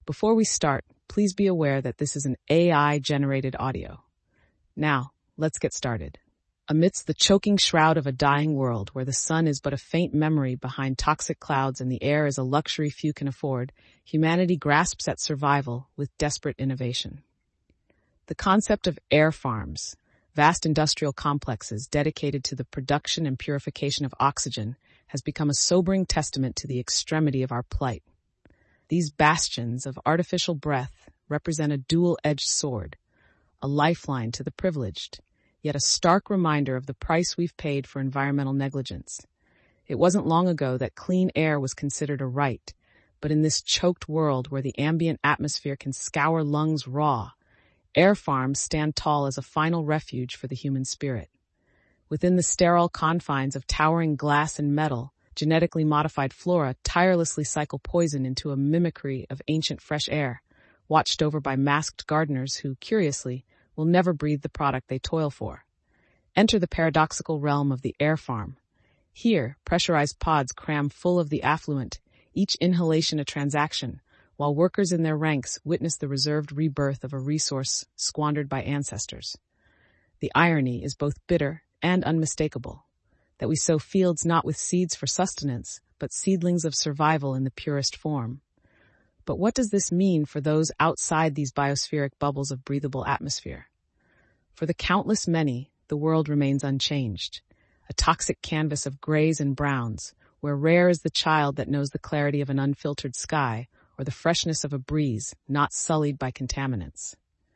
Before we start, please be aware that this is an AI-generated audio. Now, let's get started. Amidst the choking shroud of a dying world where the sun is but a faint memory behind toxic clouds and the air is a luxury few can afford, humanity grasps at survival with desperate innovation. The concept of air farms, vast industrial complexes dedicated to the production and purification of oxygen, has become a sobering testament to the extremity of our plight. These bastions of artificial breath represent a dual-edged sword, a lifeline to the privileged, yet a stark reminder of the price we've paid for environmental negligence. It wasn't long ago that clean air was considered a right, but in this choked world where the ambient atmosphere can scour lungs raw, air farms stand tall as a final refuge for the human spirit. Within the sterile confines of towering glass and metal, genetically modified flora tirelessly cycle poison into a mimicry of ancient fresh air, watched over by masked gardeners who, curiously, will never breathe the product they toil for. Enter the paradoxical realm of the air farm. Here, pressurized pods cram full of the affluent, each inhalation a transaction, while workers in their ranks witness the reserved rebirth of a resource squandered by ancestors. The irony is both bitter and unmistakable, that we sow fields not with seeds for sustenance, but seedlings of survival in the purest form. But what does this mean for those outside these biospheric bubbles of breathable atmosphere? For the countless many, the world remains unchanged, a toxic canvas of grays and browns, where rare is the child that knows the clarity of an unfiltered sky or the freshness of a breeze not sullied by contaminants.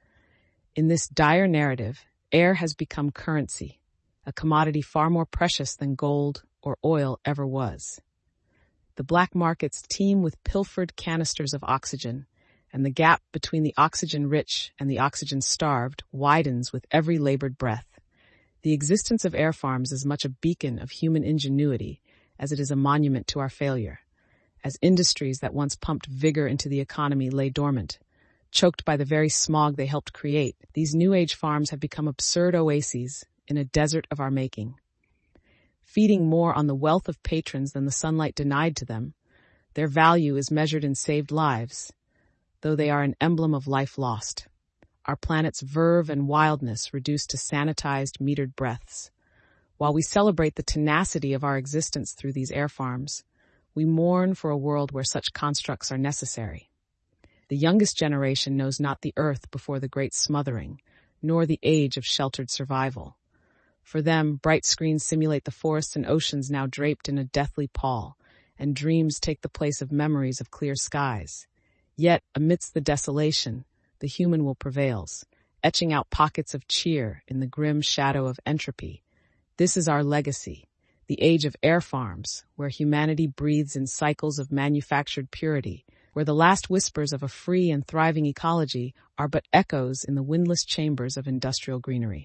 In this dire narrative, air has become currency, a commodity far more precious than gold or oil ever was. The black markets teem with pilfered canisters of oxygen, and the gap between the oxygen-rich and the oxygen-starved widens with every labored breath. The existence of air farms is much a beacon of human ingenuity as it is a monument to our failure. As industries that once pumped vigor into the economy lay dormant, choked by the very smog they helped create, these New Age farms have become absurd oases in a desert of our making. Feeding more on the wealth of patrons than the sunlight denied to them, their value is measured in saved lives, though they are an emblem of life lost. Our planet's verve and wildness reduced to sanitized, metered breaths. While we celebrate the tenacity of our existence through these air farms, we mourn for a world where such constructs are necessary. The youngest generation knows not the earth before the great smothering, nor the age of sheltered survival. For them, bright screens simulate the forests and oceans now draped in a deathly pall, and dreams take the place of memories of clear skies. Yet, amidst the desolation, the human will prevails, etching out pockets of cheer in the grim shadow of entropy. This is our legacy, the age of air farms, where humanity breathes in cycles of manufactured purity, where the last whispers of a free and thriving ecology are but echoes in the windless chambers of industrial greenery.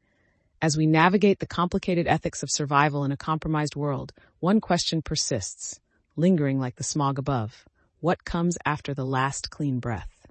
As we navigate the complicated ethics of survival in a compromised world, one question persists, lingering like the smog above. What comes after the last clean breath?